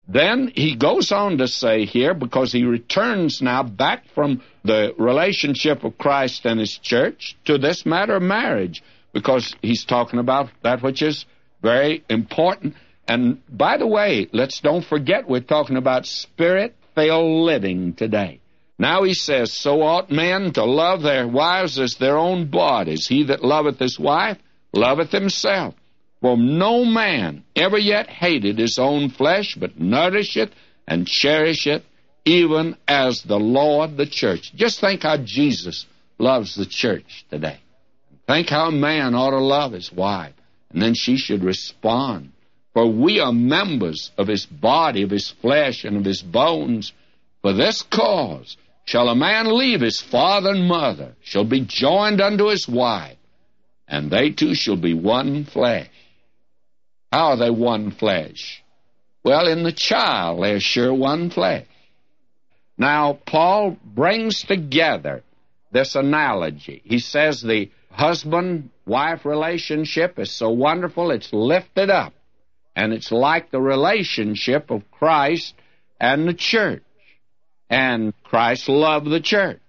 Then he goes on to say here, because he returns now back from the relationship of Christ and his church to this matter of marriage, because he's talking about that which is very important. And by the way, let's don't forget we're talking about spirit-filled living today. Now he says, so ought men to love their wives as their own bodies. He that loveth his wife loveth himself. For no man ever yet hated his own flesh, but nourisheth and cherisheth, even as the Lord the church. Just think how Jesus loves the church today. Think how a man ought to love his wife, and then she should respond. For we are members of his body, of his flesh, and of his bones. For this cause shall a man leave his father and mother, shall be joined unto his wife, and they two shall be one flesh. How are they one flesh? Well, in the child, they're sure one flesh. Now, Paul brings together this analogy. He says the husband-wife relationship is so wonderful, it's lifted up. And it's like the relationship of Christ and the church. And Christ loved the church,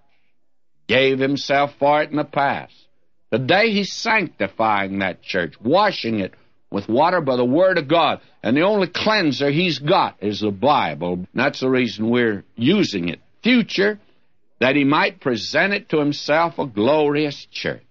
gave himself for it in the past. Today he's sanctifying that church, washing it with water by the Word of God. And the only cleanser he's got is the Bible. That's the reason we're using it. Future, that he might present it to himself a glorious church.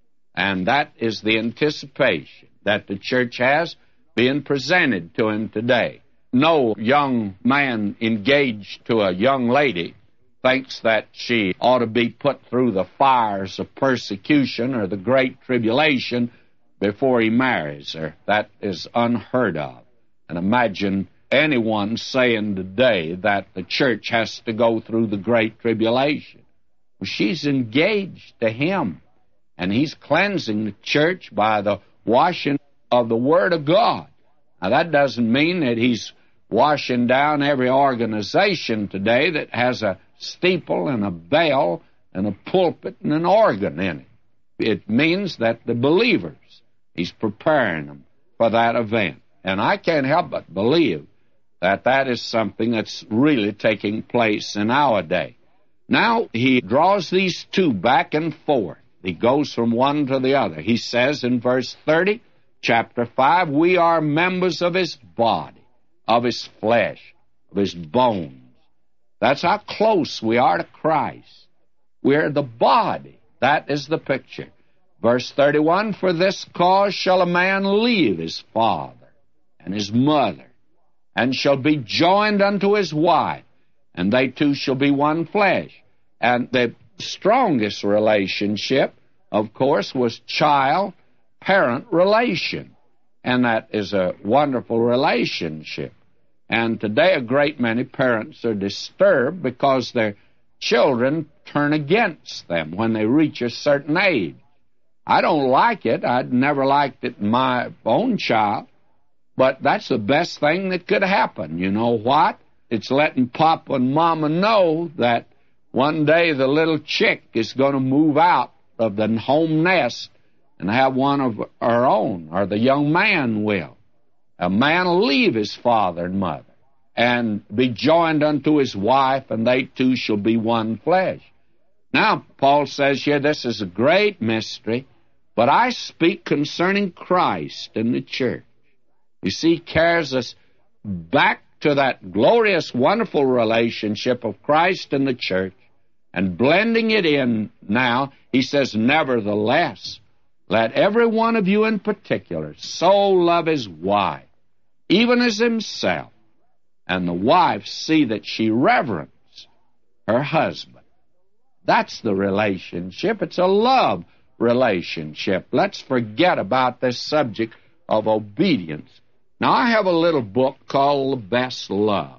And that is the anticipation that the church has being presented to him today. No young man engaged to a young lady thinks that she ought to be put through the fires of persecution or the great tribulation before he marries her. That is unheard of. And imagine anyone saying today that the church has to go through the great tribulation. Well, she's engaged to him, and he's cleansing the church by the washing of the Word of God. Now, that doesn't mean that he's washing down every organization today that has a steeple and a bell and a pulpit and an organ in it. It means that the believers, he's preparing them for that event. And I can't help but believe that that is something that's really taking place in our day. Now, he draws these two back and forth. He goes from one to the other. He says in verse 30, chapter 5, we are members of his body, of his flesh, of his bones. That's how close we are to Christ. We're the body. That is the picture. Verse 31, for this cause shall a man leave his father and his mother, and shall be joined unto his wife, and they two shall be one flesh. And the strongest relationship, of course, was child-parent relation. And that is a wonderful relationship. And today a great many parents are disturbed because their children turn against them when they reach a certain age. I don't like it. I'd never liked it in my own child. But that's the best thing that could happen. You know what? It's letting Papa and Mama know that one day the little chick is going to move out of the home nest and have one of her own, or the young man will. A man will leave his father and mother and be joined unto his wife, and they two shall be one flesh. Now, Paul says here, this is a great mystery, but I speak concerning Christ and the church. You see, he carries us back to that glorious, wonderful relationship of Christ and the church, and blending it in now, he says, nevertheless, let every one of you in particular so love his wife, even as himself, and the wife see that she reverence her husband. That's the relationship. It's a love relationship. Let's forget about this subject of obedience. Now, I have a little book called The Best Love.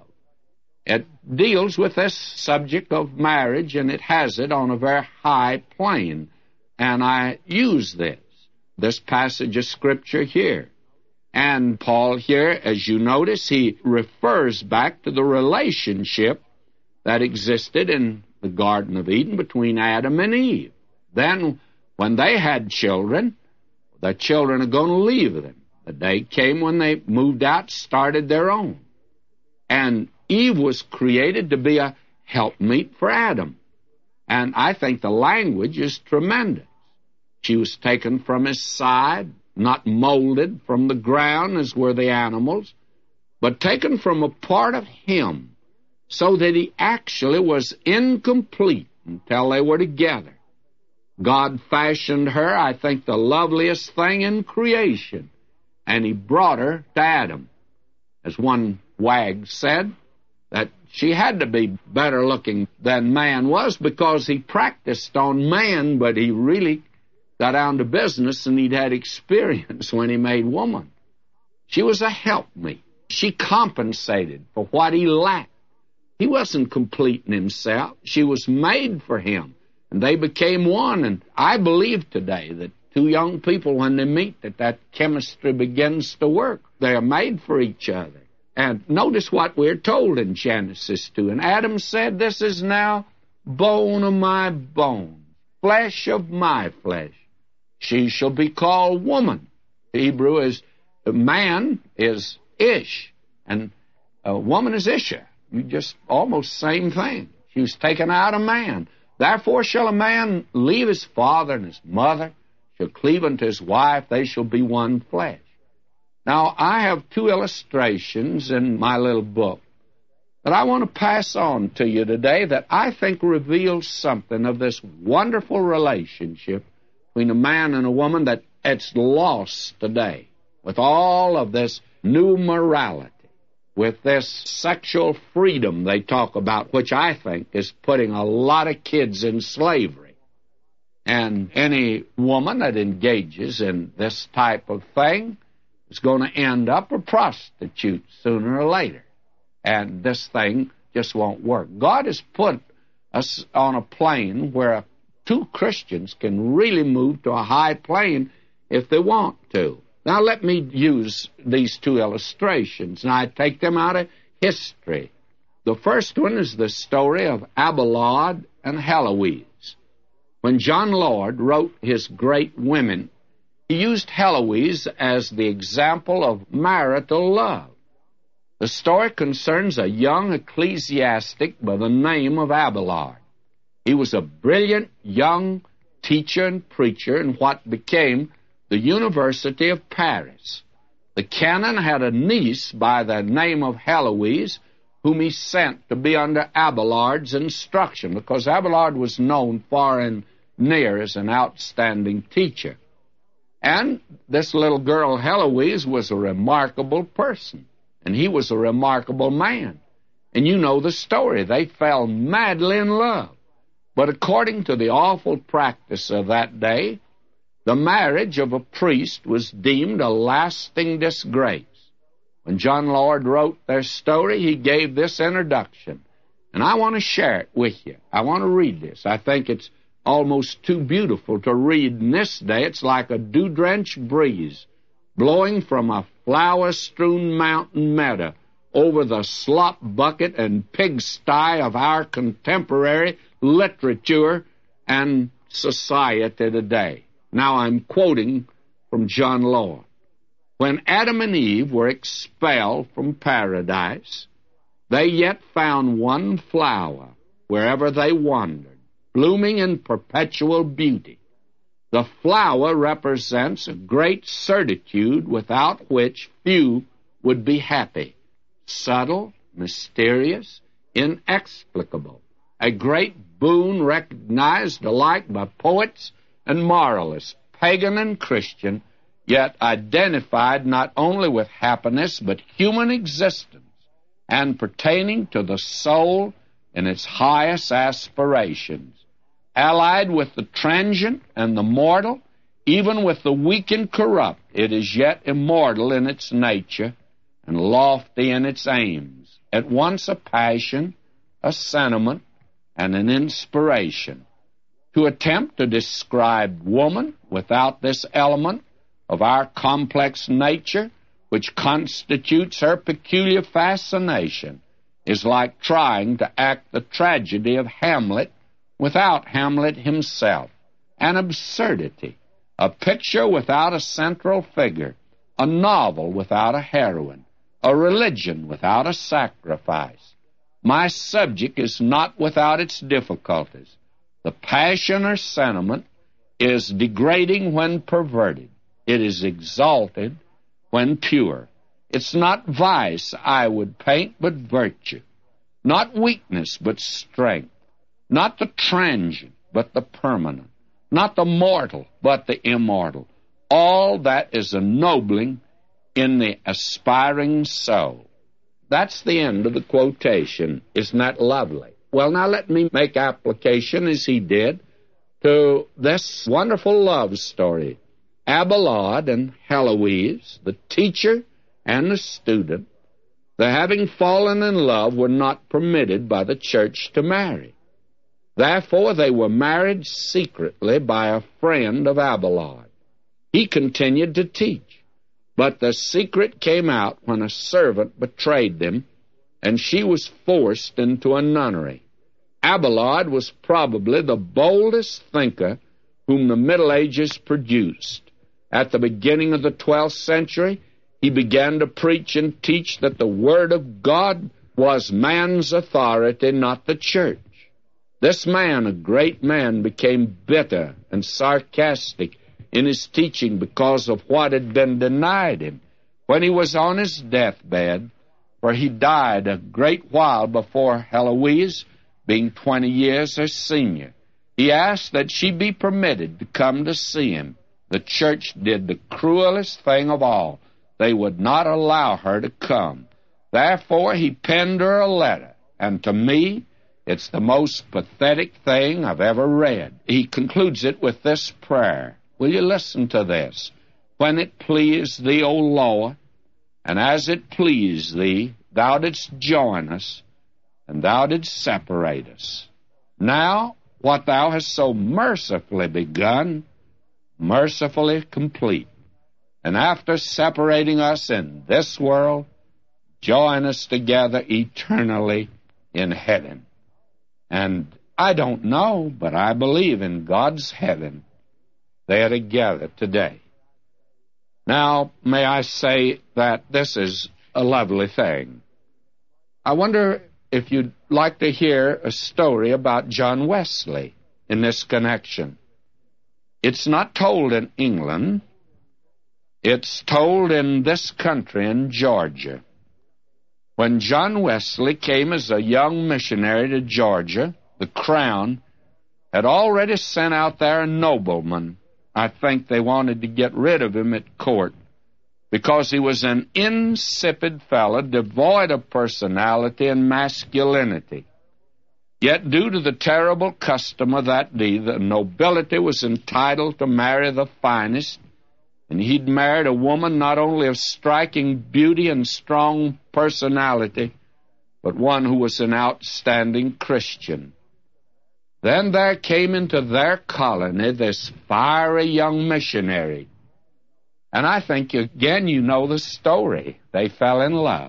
It deals with this subject of marriage, and it has it on a very high plane. And I use this passage of Scripture here. And Paul here, as you notice, he refers back to the relationship that existed in the Garden of Eden between Adam and Eve. Then, when they had children, the children are going to leave them. The day came when they moved out, started their own. And Eve was created to be a helpmeet for Adam. And I think the language is tremendous. She was taken from his side, not molded from the ground as were the animals, but taken from a part of him, so that he actually was incomplete until they were together. God fashioned her, I think, the loveliest thing in creation, and he brought her to Adam. As one wag said, that she had to be better looking than man was because he practiced on man, but he really got down to business and he'd had experience when he made woman. She was a helpmeet. She compensated for what he lacked. He wasn't complete in himself. She was made for him, and they became one. And I believe today that two young people, when they meet, that chemistry begins to work. They are made for each other. And notice what we're told in Genesis 2. And Adam said, "This is now bone of my bone, flesh of my flesh. She shall be called woman." The Hebrew is, man is Ish, and a woman is Isha. You just almost same thing. She was taken out of man. "Therefore shall a man leave his father and his mother, shall cleave unto his wife, they shall be one flesh." Now, I have two illustrations in my little book that I want to pass on to you today that I think reveals something of this wonderful relationship between a man and a woman that it's lost today with all of this new morality, with this sexual freedom they talk about, which I think is putting a lot of kids in slavery. And any woman that engages in this type of thing is going to end up a prostitute sooner or later. And this thing just won't work. God has put us on a plane where two Christians can really move to a high plane if they want to. Now, let me use these two illustrations, and I take them out of history. The first one is the story of Abelard and Heloise. When John Lord wrote his Great Women, he used Heloise as the example of marital love. The story concerns a young ecclesiastic by the name of Abelard. He was a brilliant young teacher and preacher in what became the University of Paris. The canon had a niece by the name of Heloise, whom he sent to be under Abelard's instruction, because Abelard was known far and near as an outstanding teacher. And this little girl, Heloise, was a remarkable person, and he was a remarkable man. And you know the story. They fell madly in love. But according to the awful practice of that day, the marriage of a priest was deemed a lasting disgrace. When John Lord wrote their story, he gave this introduction. And I want to share it with you. I want to read this. I think it's almost too beautiful to read in this day. It's like a dew-drenched breeze blowing from a flower-strewn mountain meadow over the slop bucket and pigsty of our contemporary literature and society today. Now I'm quoting from John Lord. When Adam and Eve were expelled from paradise, they yet found one flower wherever they wandered, blooming in perpetual beauty. The flower represents a great certitude without which few would be happy, subtle, mysterious, inexplicable, a great boon recognized alike by poets and moralists, pagan and Christian, yet identified not only with happiness but human existence, and pertaining to the soul in its highest aspirations. Allied with the transient and the mortal, even with the weak and corrupt, it is yet immortal in its nature and lofty in its aims, at once a passion, a sentiment, and an inspiration. To attempt to describe woman without this element of our complex nature, which constitutes her peculiar fascination, is like trying to act the tragedy of Hamlet without Hamlet himself, an absurdity, a picture without a central figure, a novel without a heroine, a religion without a sacrifice. My subject is not without its difficulties. The passion or sentiment is degrading when perverted. It is exalted when pure. It's not vice I would paint, but virtue. Not weakness, but strength. Not the transient, but the permanent. Not the mortal, but the immortal. All that is ennobling in the aspiring soul. That's the end of the quotation. Isn't that lovely? Well, now let me make application, as he did, to this wonderful love story. Abelard and Heloise, the teacher and the student, the having fallen in love, were not permitted by the church to marry. Therefore, they were married secretly by a friend of Abelard. He continued to teach, but the secret came out when a servant betrayed them, and she was forced into a nunnery. Abelard was probably the boldest thinker whom the Middle Ages produced. At the beginning of the 12th century, he began to preach and teach that the Word of God was man's authority, not the church. This man, a great man, became bitter and sarcastic in his teaching because of what had been denied him when he was on his deathbed, for he died a great while before Heloise, being 20 years her senior. He asked that she be permitted to come to see him. The church did the cruelest thing of all. They would not allow her to come. Therefore, he penned her a letter, and to me, it's the most pathetic thing I've ever read. He concludes it with this prayer. Will you listen to this? When it pleased thee, O Lord, and as it pleased thee, thou didst join us, and thou didst separate us. Now, what thou hast so mercifully begun, mercifully complete. And after separating us in this world, join us together eternally in heaven. And I don't know, but I believe in God's heaven they are together today. Now, may I say that this is a lovely thing. I wonder if you'd like to hear a story about John Wesley in this connection. It's not told in England. It's told in this country, in Georgia. When John Wesley came as a young missionary to Georgia, the Crown had already sent out there a nobleman. I think they wanted to get rid of him at court because he was an insipid fellow, devoid of personality and masculinity. Yet, due to the terrible custom of that day, the nobility was entitled to marry the finest, and he'd married a woman not only of striking beauty and strong personality, but one who was an outstanding Christian. Then there came into their colony this fiery young missionary. And I think, again, you know the story. They fell in love.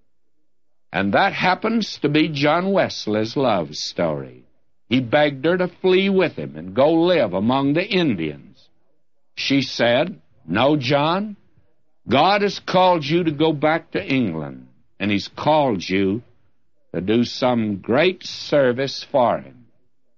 And that happens to be John Wesley's love story. He begged her to flee with him and go live among the Indians. She said, "No, John, God has called you to go back to England, and he's called you to do some great service for him."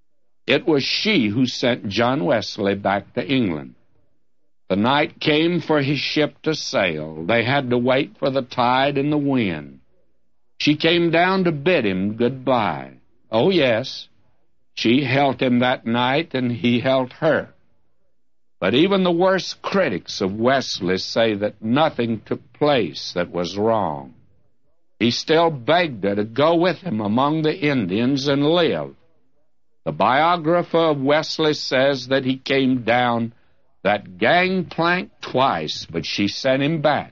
It was she who sent John Wesley back to England. The night came for his ship to sail. They had to wait for the tide and the wind. She came down to bid him goodbye. Oh, yes, she held him that night, and he held her. But even the worst critics of Wesley say that nothing took place that was wrong. He still begged her to go with him among the Indians and live. The biographer of Wesley says that he came down that gangplank twice, but she sent him back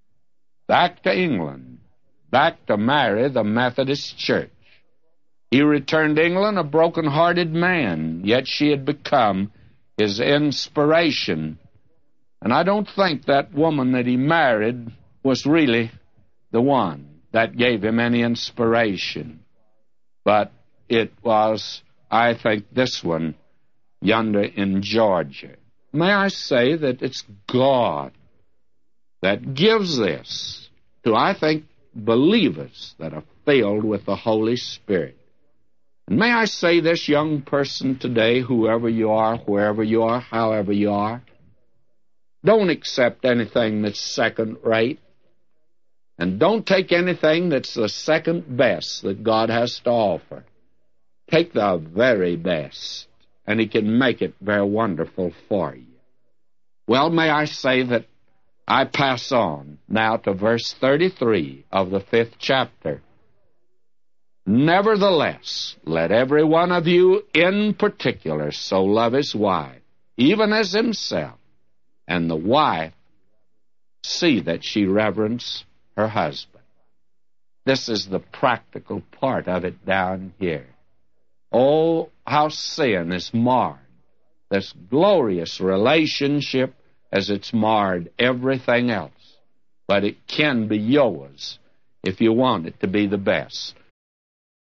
to England, back to marry the Methodist Church. He returned to England a broken-hearted man, yet she had become his inspiration. And I don't think that woman that he married was really the one that gave him any inspiration. But it was, I think, this one yonder in Georgia. May I say that it's God that gives this. to, I think, believers that are filled with the Holy Spirit. And may I say this, young person today, whoever you are, wherever you are, however you are, don't accept anything that's second-rate, and don't take anything that's the second best that God has to offer. Take the very best, and He can make it very wonderful for you. Well, may I say that I pass on now to verse 33 of the 5th chapter. Nevertheless, let every one of you in particular so love his wife, even as himself, and the wife see that she reverence her husband. This is the practical part of it down here. Oh, how sin is marred. This glorious relationship as it's marred everything else. But it can be yours if you want it to be the best.